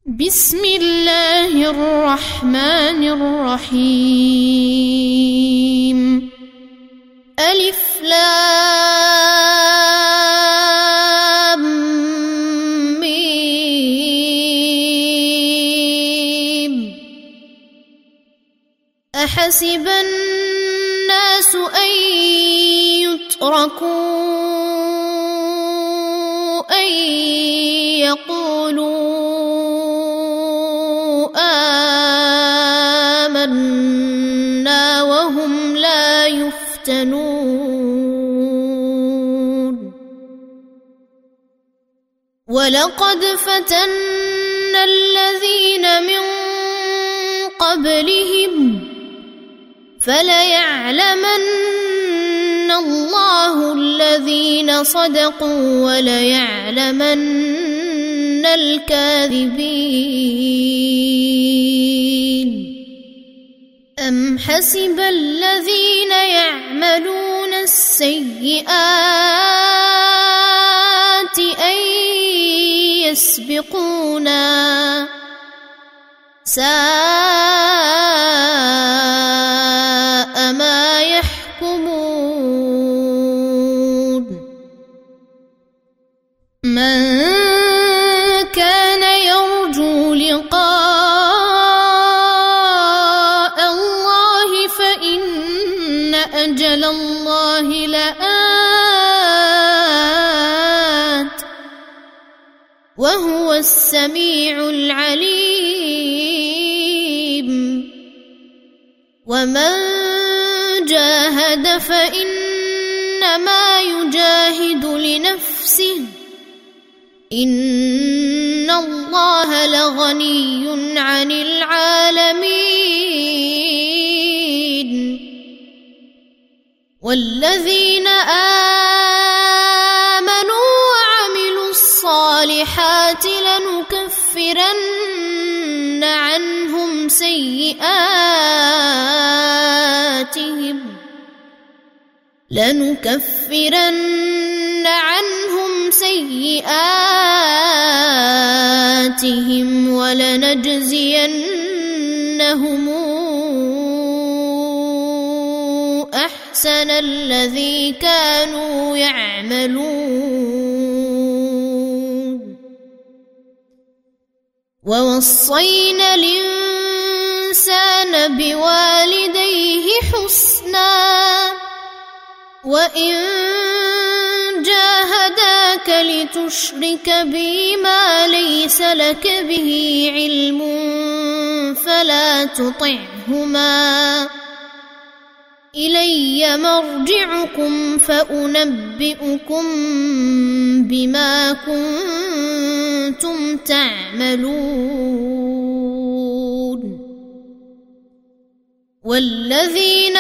بسم الله الرحمن الرحيم. ألف لام ميم. أحسب الناس أن يتركوا أن يقولوا آمنا وهم لا يفتنون. ولقد فتنا الذين من قبلهم فليعلمن الله الذين صدقوا وليعلمن الكاذبين. أم حسب الذين يعملون السيئات أن يسبقونا ساء ما يحكمون. من كان يرجو لقاء الله فإن أجل الله لآت وهو السميع العليم. ومن جاهد فإنما يجاهد لنفسه إن الله لغني عن العالمين. والذين آمنوا وعملوا الصالحات لنكفرن عنهم سيئاتهم ولنجزينهم أحسن الذي كانوا يعملون. ووصينا الإنسان بوالديه حسنا وإن جاهداك لتشرك بي ما ليس لك به علم فلا تطعهما إلي مرجعكم فأنبئكم بما كنتم تعملون. والذين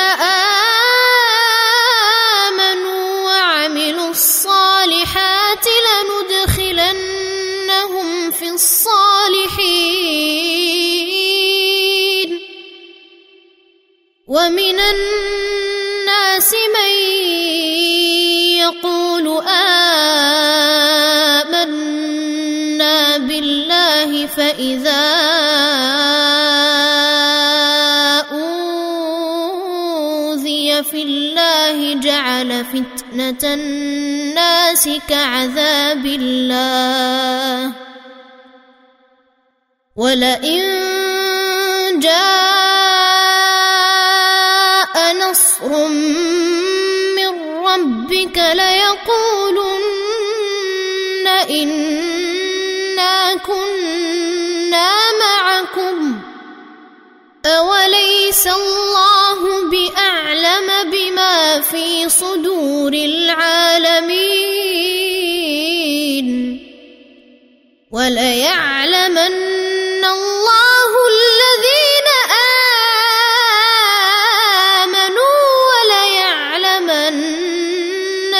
آمنوا وعملوا الصالحات لندخلنهم في الصالحين. ومن الناس من يقول آمنا بالله فإذا أوذي في الله جعل فتنة الناس كعذاب الله. ولئن جاء نصر من ربك ليقولن إنا كنا معكم أوليس الله بأعلم بما في صدور العالمين. وليعلمن الله الذين آمنوا وليعلمن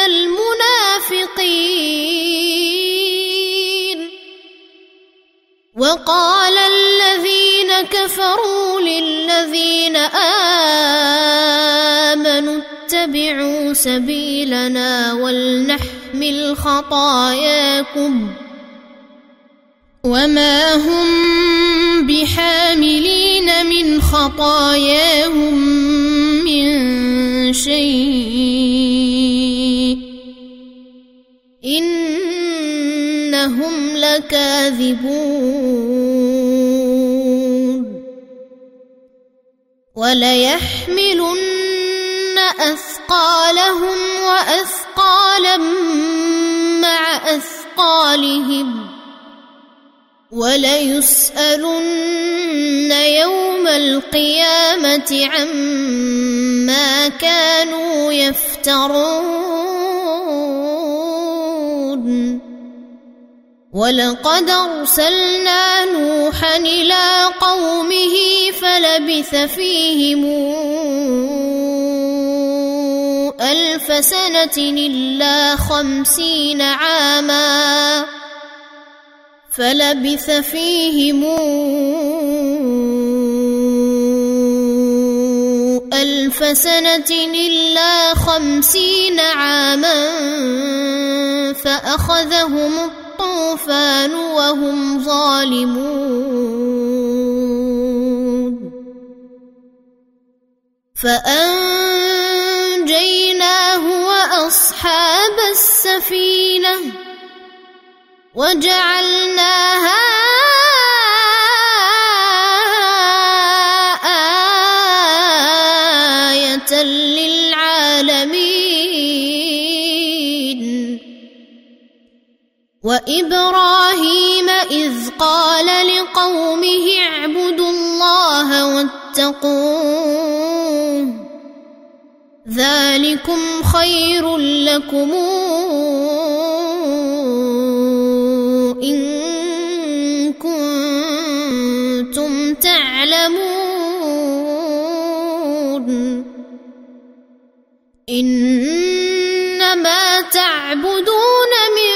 المنافقين. وقال الذين كفروا للذين آمنوا اتبعوا سبيلنا ولنحمل خطاياكم وما هم بحاملين من خطاياهم من شيء إنهم لكاذبون وليحملن أثقالهم وأثقالا مع أثقالهم وليسألن يوم القيامة عما كانوا يفترون ولقد أرسلنا نوحا إلى قومه فلبث فيهم 1000 سنة إلا 50 عاما فلبث فيهم 1000 سنة إلا 50 عاما فأخذهم الطوفان وهم ظالمون فأنجيناه وأصحاب السفينة وجعلناها آية للعالمين وإبراهيم إذ قال لقومه اعبدوا الله واتقوه ذلكم خير لكم إن كنتم تعلمون إنما تعبدون من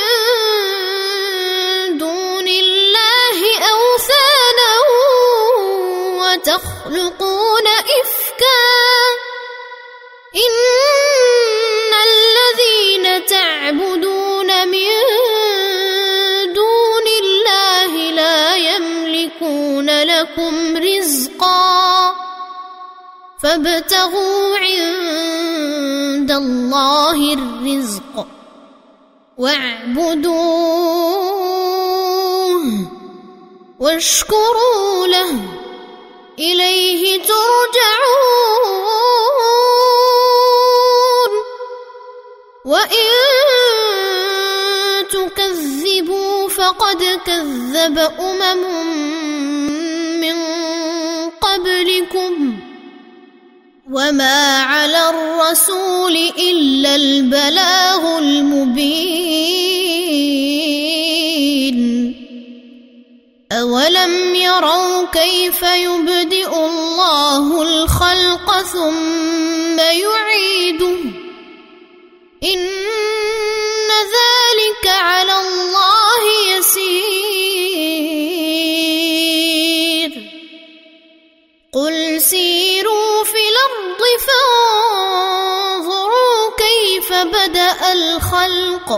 دون الله أوثانا وتخلقون إفكا إن الذين تعبدون من دون الله لا يملكون لكم رزقا فابتغوا عند الله الرزق واعبدوه واشكروا له إليه ترجعون وإن تكذبوا فقد كذب من قبلكم وما على الرسول إلا البلاغ المبين أولم يروا كيف يبدئ الله الخلق ثم يعيده إن ذلك على الله يسير قل سيروا في الأرض فانظروا كيف بدأ الخلق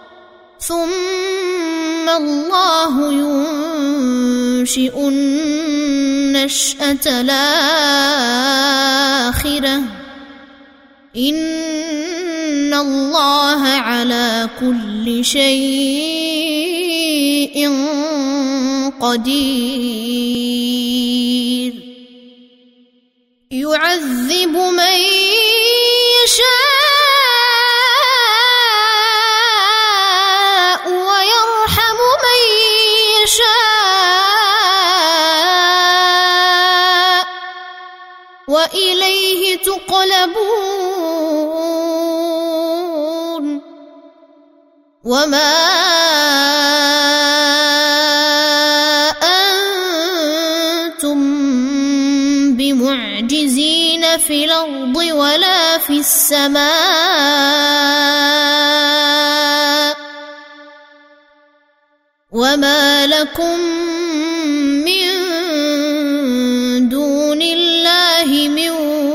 ثم الله ينشئ النشأة الآخرة إن الله على كل شيء قدير يعذب من يشاء ويرحم من يشاء وإليه تقلبون وما أنتم بمعجزين في الأرض ولا في السماء وما لكم من دون الله من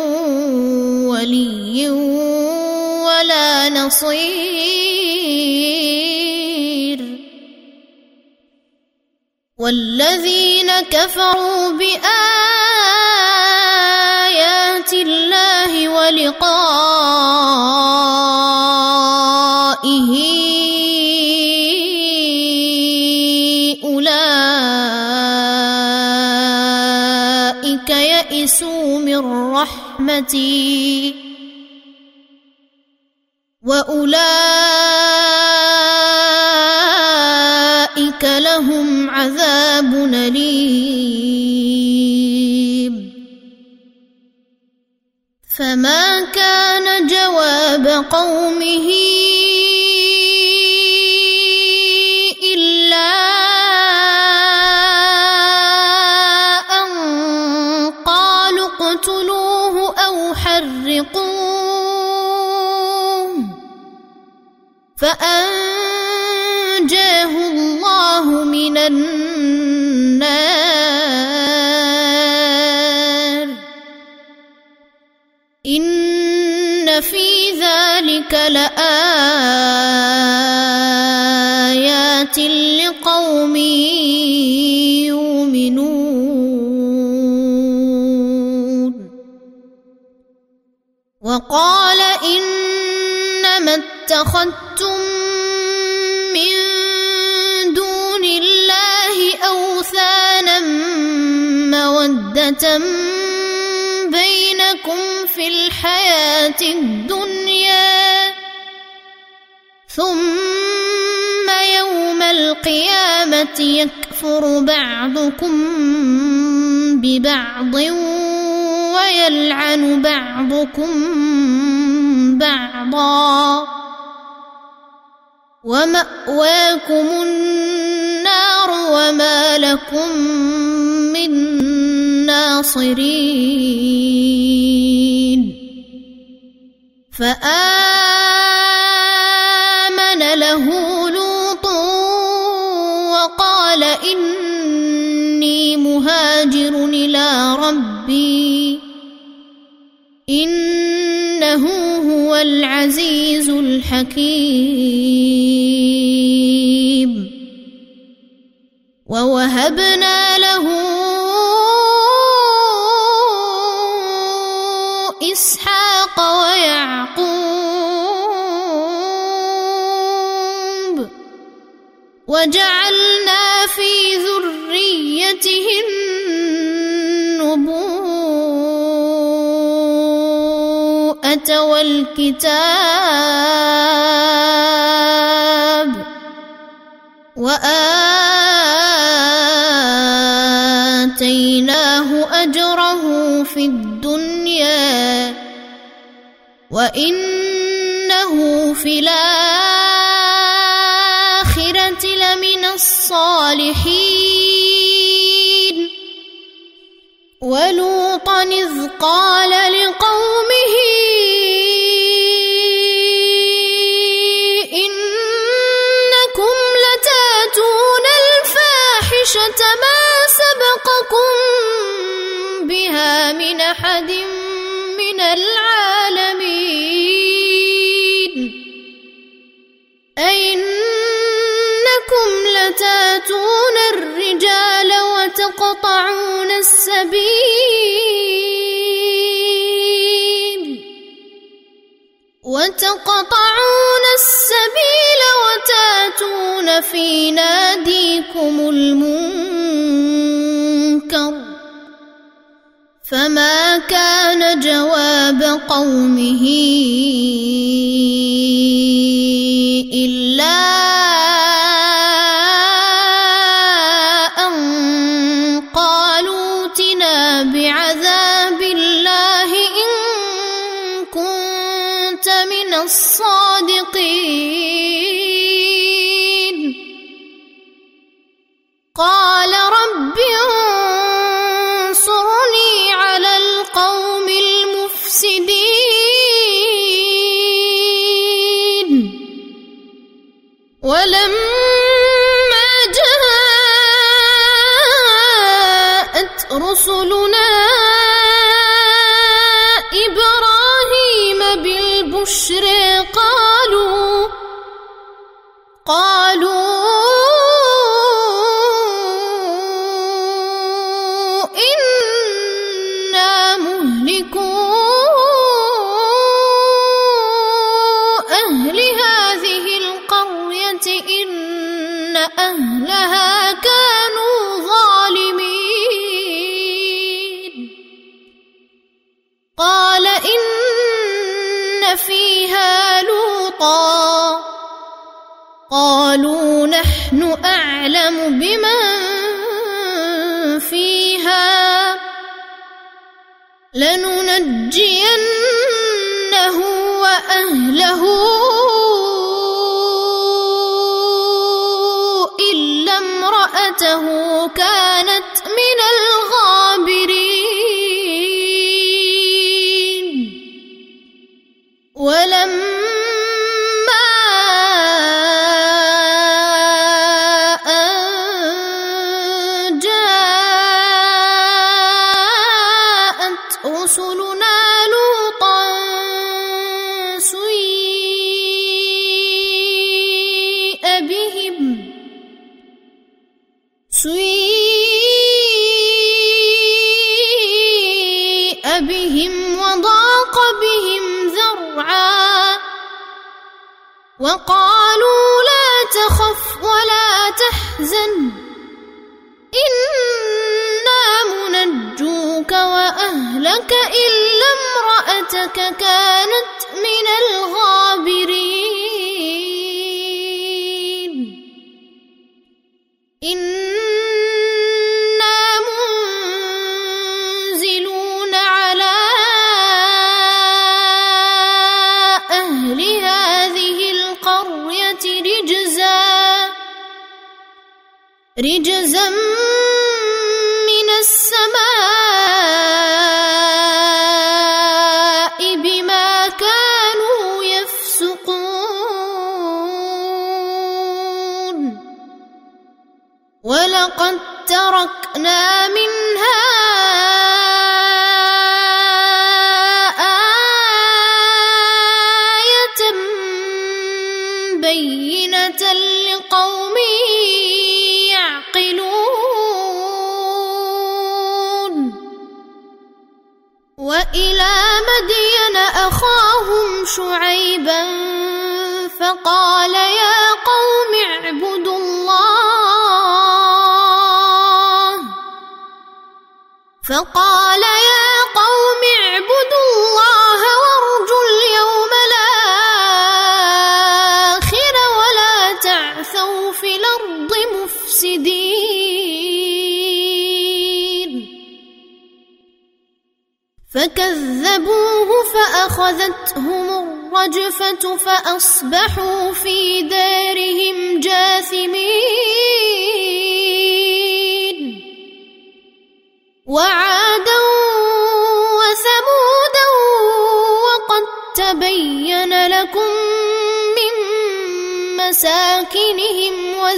ولي ولا نصير والذين كفروا بآيات الله ولقائه أولئك يئسوا من رحمتي وأولئك لهم عذاب أليم. فما كان جواب قومه إلا أن قالوا اقتلوه أو حرقوه، فأنجاه الله من النار. إن في ذلك لآيات لقوم يؤمنون. وقال إنما اتخذتم من دون الله أوثانا مودة بينكم في الحياة الدنيا، ثم يوم القيامة يكفر بعضكم ببعض ويلعن بعضكم بعضا، ومأواكم النار وما لكم من ناصرين. فآمن له لوط وقال إني مهاجر إلى ربي إنه هو العزيز الحكيم. ووهبنا له إسحاق ويعقوب وجعلنا في ذريته النبوءة والكتاب وآتيناه أجره في الدنيا وإنه في الآخرة لمن الصالحين. ولوطا إذ قال لقومه إنكم لتأتون الفاحشة ما سبقكم بها من أحد من العالمين، أئنكم لتأتون الرجال وتقطعون السبيل وتأتون في ناديكم المنكر. فما كان جواب قومه إلا أن قالوا ائتنا بعذاب الله إن كنت من الصادقين. قال رب انصرني على القوم المفسدين. أعلم بمن فيها لننجينه وأهله إلا امرأته كانت من الغابرين ولما رسلنا لوطا سيء بهم وضاق بهم ذرعا وقالوا لا تخف ولا تحزن إنا منجوك وأهلك إلا امرأتك كانت من الغابرين إنا منزلون على أهل هذه القرية رجزا من السماء بما كانوا يفسقون ولقد تركنا منها آية بينة لقوم يعقلون وإلى مدين أخاهم شعيبا فقال يا قوم اعبدوا الله وارجوا اليوم الآخر ولا تعثوا في الأرض مفسدين فكذبوه فأخذتهم الرجفة فأصبحوا في دارهم جاثمين وعادا وثمودا وقد تبين لكم من مساكنهم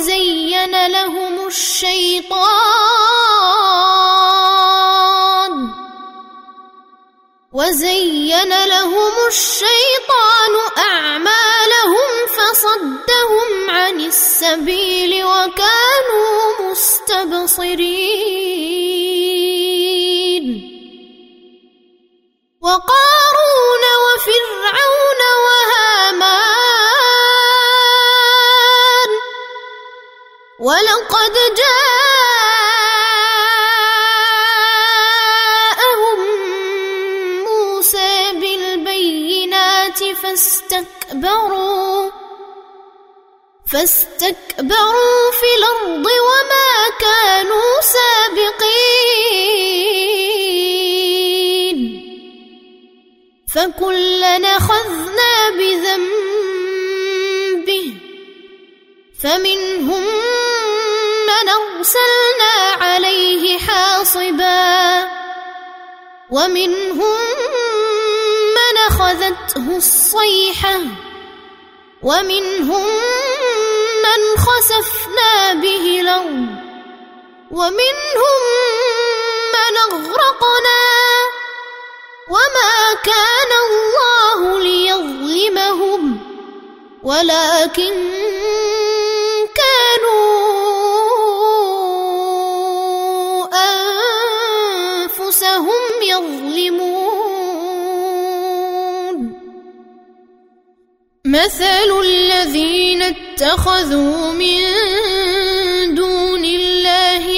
وزين لهم الشيطان أعمالهم فصدهم عن السبيل وكانوا مستبصرين وقارون وفرعون وهامان ولقد جاءهم موسى بالبينات فاستكبروا في الأرض وما كانوا سابقين فكلنا أخذنا بذنبه فمنهم من أرسلنا عليه حاصبا ومنهم من أخذته الصيحة ومنهم من خسفنا به الأرض ومنهم من أغرقنا وما كان الله ليظلمهم ولكن كانوا أنفسهم يظلمون مثل الذين اتخذوا من دون الله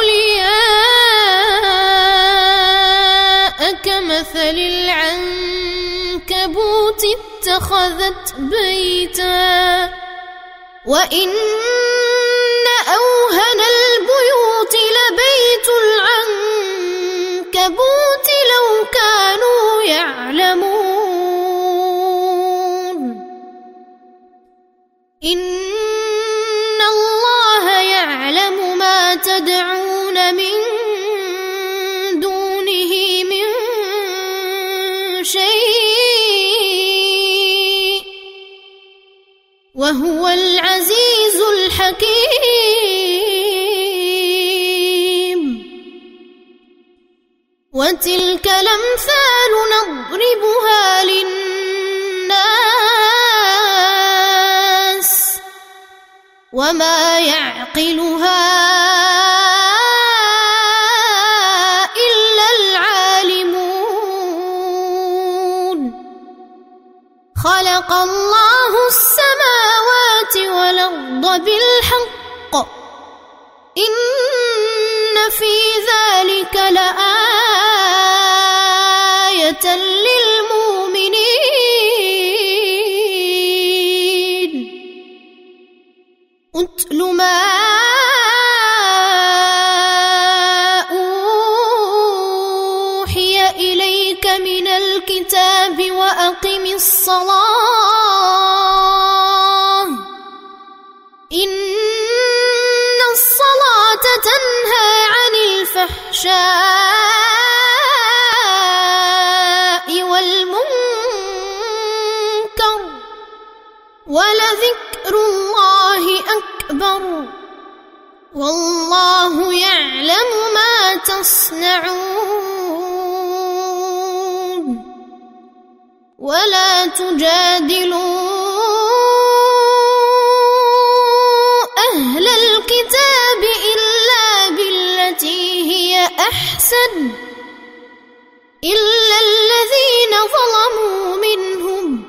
أولياء كمثل العنكبوت اتخذت بيتا وإن أوهن إن الله يعلم ما تدعون من دونه من شيء وهو العزيز الحكيم وتلك الأمثال نضربها للناس وما يعقلها إلا العالمون خلق الله السماوات والأرض بالحق إن في ذلك لآية للمؤمنين أتل ما أوحي إليك من الكتاب وأقم الصلاة إن الصلاة تنهى عن الفحشاء والمنكر ولذكر الله أكبر والله يعلم ما تصنعون ولا تجادلوا أهل الكتاب إلا بالتي هي أحسن إلا الذين ظلموا منهم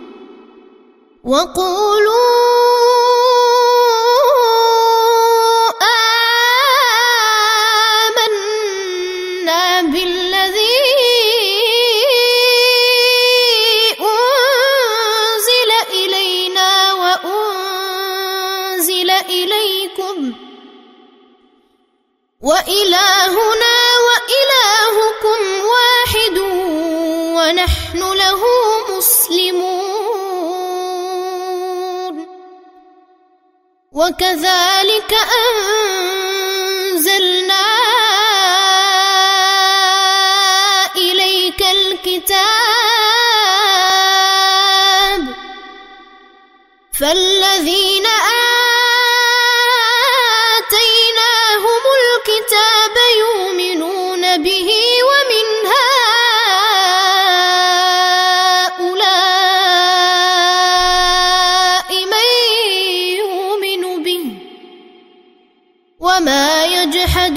وقولوا آمنا بالذي أنزل إلينا وأنزل إليكم وإلهنا وإلهكم واحد ونحن له مسلمون وكذلك أنزلنا إليك الكتاب فالذين آتيناهم الكتاب يؤمنون به ومن هؤلاء من يؤمن به وما يجحد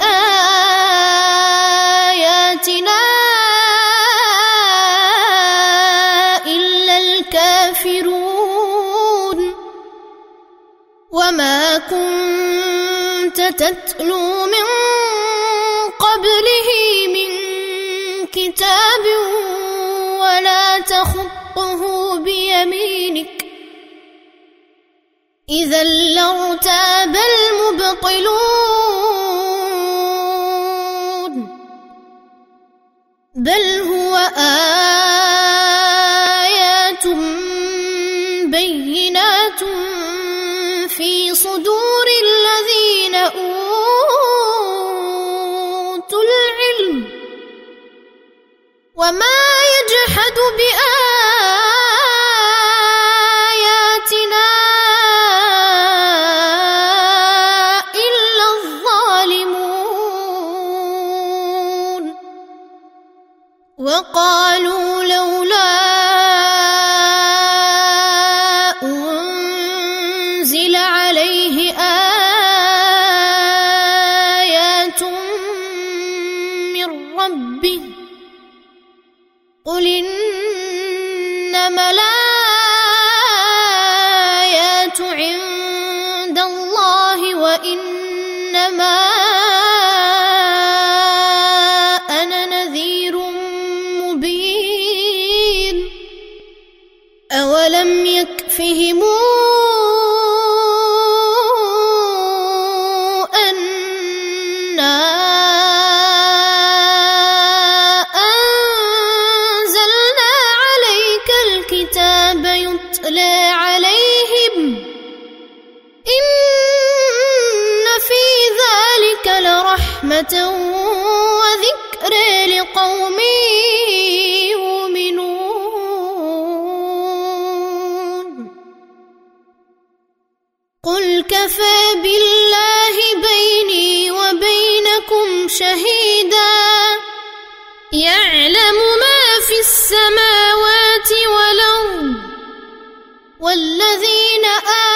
بآياتنا إلا الكافرون وما كنت تتلو من قبله من كتاب ولا تخطه بيمينك إذا لارتاب المبطلون بل هو آيات بينات في صدور الذين أوتوا العلم وما يجحد بآياتنا إلا الظالمون وقالوا لولا أنزل عليه آيات من ربه قل إنما الآيات عند الله وإنما أنا نذير مبين أولم يكفهم ورحمة وذكر لقوم يؤمنون قل كفى بالله بيني وبينكم شهيدا يعلم ما في السماوات والأرض والذين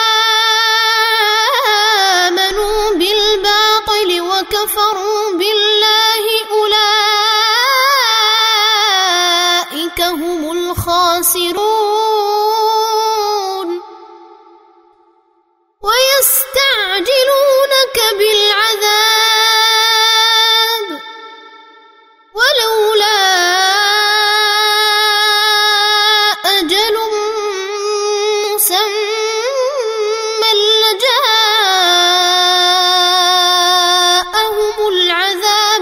آمنوا بالباطل وكفروا بالله أولئك هم الخاسرون ويستعجلونك بالعذاب ولولا أجل مسمى لجاءهم العذاب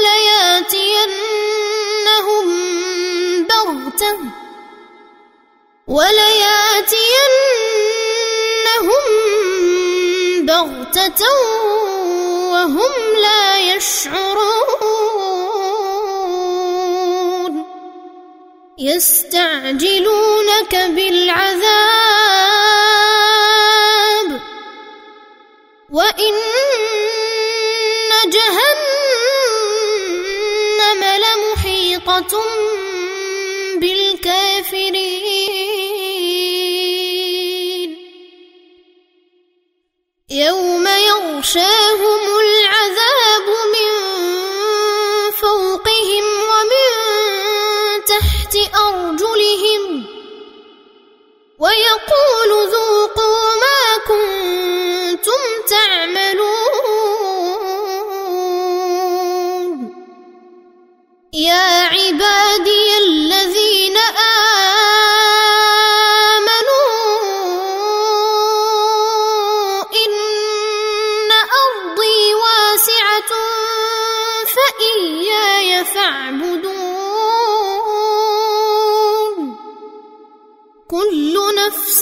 بغتة وهم لا يشعرون يستعجلونك بالعذاب وإن جهنم لمحيطة بالكافرين يوم يغشاهم العذاب من فوقهم ومن تحت أرجلهم ويقول ذوقوا ما كنتم تعملون يا عبادي الذين آمنوا إن أرضي واسعة فإياي فاعبدون كل نفس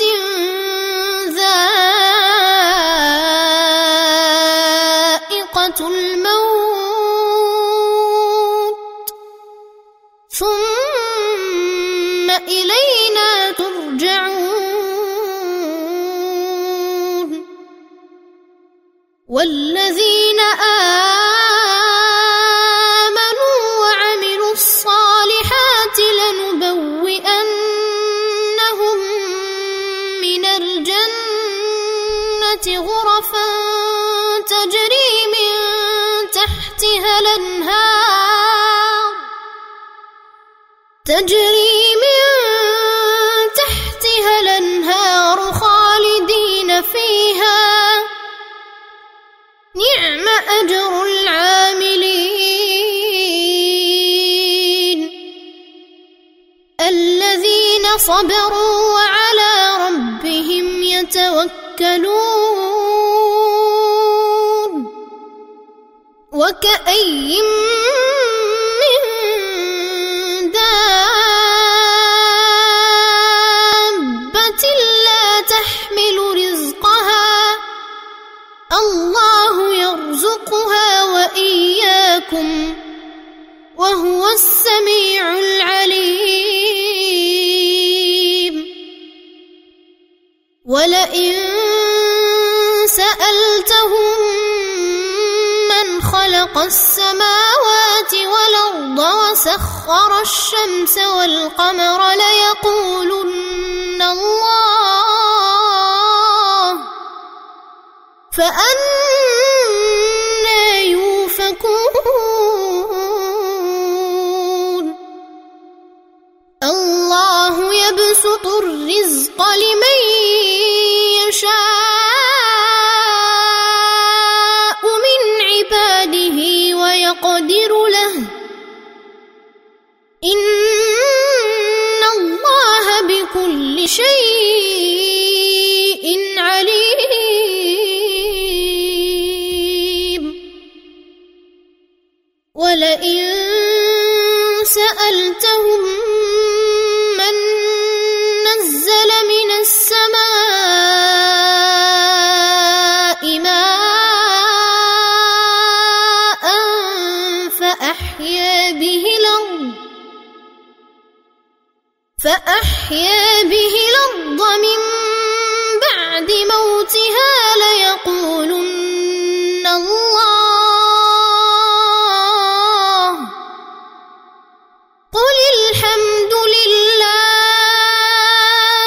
ذائقة الموت ثم إلينا ترجعون والذين آمنوا وعملوا الصالحات لنبوئنهم من الجنة غرفا تجري من تحتها الأنهار خالدين فيها نعم أجر العاملين الذين صبروا وعلى ربهم يتوكلون وكأي من دابة لا تحمل رزقها الله يرزقها وإياكم وهو السميع العليم ولئن سألتهم من خلق السماوات والأرض وسخر الشمس والقمر ليقولن الله فأنى يؤفكون الله يبسط الرزق لمن يشاء من عباده ويقدر له إن الله بكل شيء عليم ولئن سألتهم من نزل من السماء ماء فأحيا به الأرض من بعد موتها ليقولن الله قل الحمد لله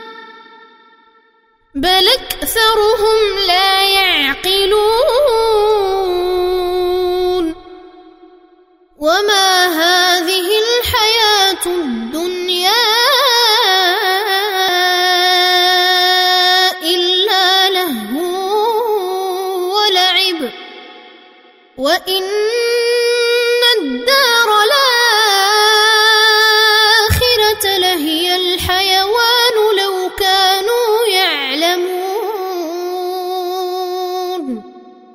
بل أكثرهم لا يعقلون وما هذه الحياة الدنيا إلا لهو ولعب وإن الدار الآخرة لهي الحيوان لو كانوا يعلمون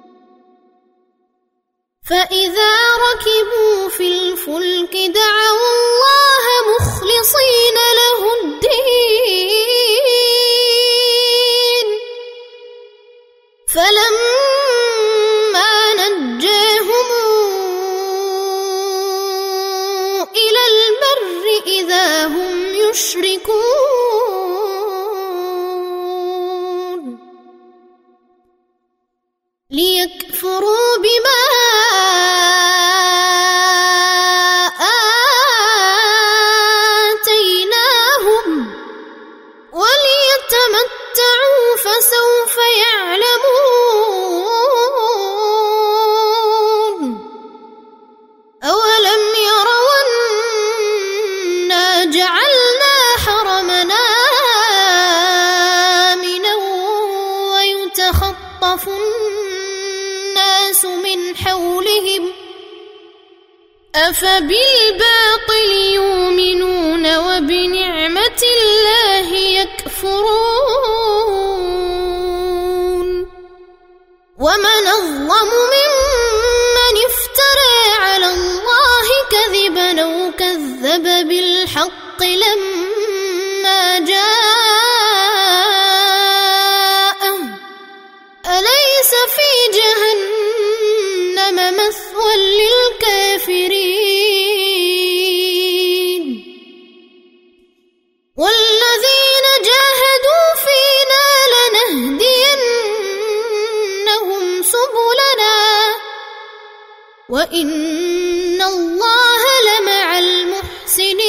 فإذا ركبوا في الفلك دعوا الله مخلصين له الدين فلما نجاهم إلى البر إذا هم يشركون ليكفروا بما وليتمتعوا فسوف يعلمون أولم يروا أنا جعلنا حرمنا آمنا ويتخطف الناس من حولهم أفبالباطل يؤمنون وبنعمة الله يكفرون ومن أظلم ممن افترى على الله كذبا أو كذب بالحق لما جاءه أليس في جهنم مثوى للكافرين والذين جاهدوا فينا لنهدينهم سبلنا وإن الله لمع المحسنين